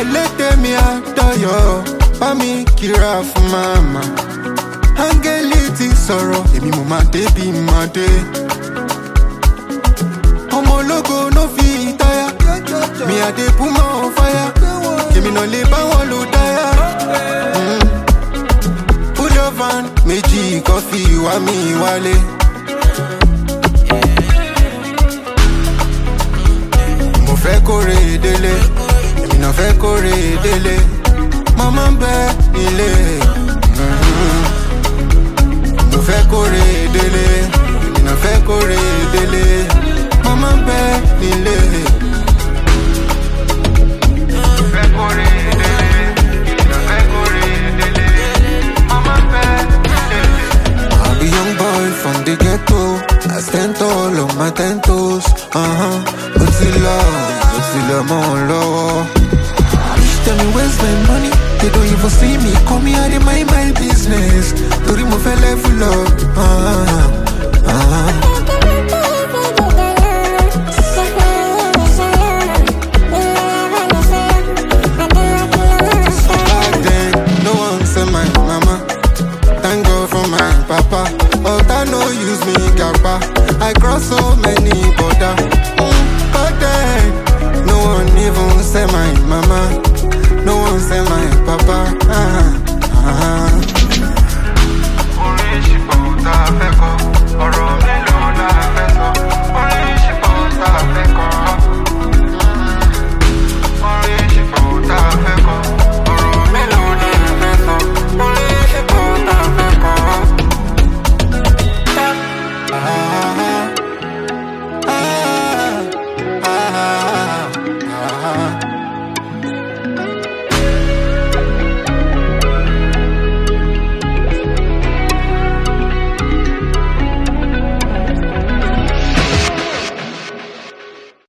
ẹlẹ́dẹ̀ mi àdọ́yọ̀ bá mi kíra fún màmá. Áńgẹ́lì ti sọ̀rọ̀ èmi mo máa dé bí máa dé. Ọmọ ológo no fi ìtayà mi àdé púmọ̀ fáyà èmi náà lè bá wọn lò dáyà. Full of van méjì kọfí wá mi wálé. Mo fẹ́ kórè délé èmi náà fẹ́ kórè délé. Mama ń bẹ nílé. Mo fẹ́ kórè délé èmi náà fẹ́ kórè délé. Mama ń bẹ nílé. Mo fẹ́ kórè délé èmi náà fẹ́ kórè délé. Mama ń bẹ nílé. I'll be young boy from the ghetto. I stand tall on my 10 toes. Ó ti lọ mọ́ ọ lọ́wọ́. Tell me where's my money? They don't even see me. Call me out in my business. Tori mo fẹ́ level up. Back then, no one said my mama. Thank God for my papa. But I no use me gapa. I cross so many border. But then, no one even said my mama. No one say my papa.